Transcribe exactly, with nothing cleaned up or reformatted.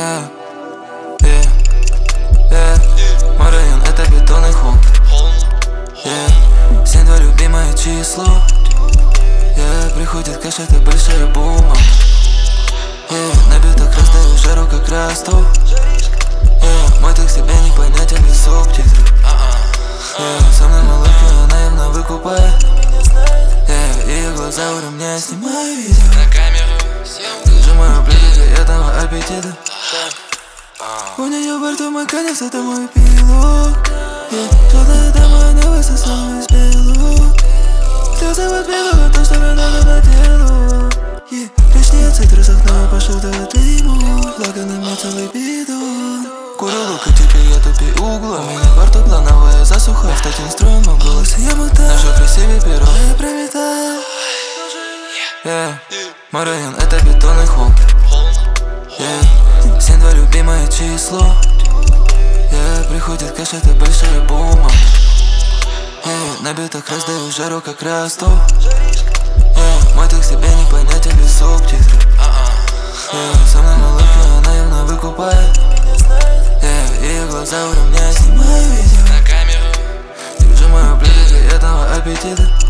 Yeah, yeah, yeah. Мой район — это бетонный холм. Yeah. Семь — твое любимое число. Yeah. Приходит кэш, это большая бума. Yeah. На битах раздаю жару, как Ростов. Yeah. Мой текст тебе не понятен без субтитров. Yeah. Со мной малышка, она явно выкупает. Yeah. Ее глаза у ремня, снимаю видео. На камеру Сжимаю блюдо для этого аппетита. У нее во рту мой конец, это мой пилот. Yeah. Желтая дама, она высосала из белого. Слезы от белого, то, что мне надо на тело. Yeah. Речь не о цитрусах, но я пошел до дыму. Благо на мне целый бидон. Курю лук, и теперь я тупи угла. У меня во рту плановая засуха. В таким строем в голосе я мотаю. Ношу при себе перо, я пролетаю. Yeah. Мой район — это бетонный холм. Yeah. Семь — твое любимое число. Yeah. Приходит кэш, это большая бума. Yeah. На битах раздаю жару, как Ростов. Yeah. Мой текст тебе не понятен без субтитров. Yeah. Со мной малышка, она явно выкупает. Yeah. Ее глаза у ремня, снимаю видео. на камеру Сжимаю блюдо для этого аппетита.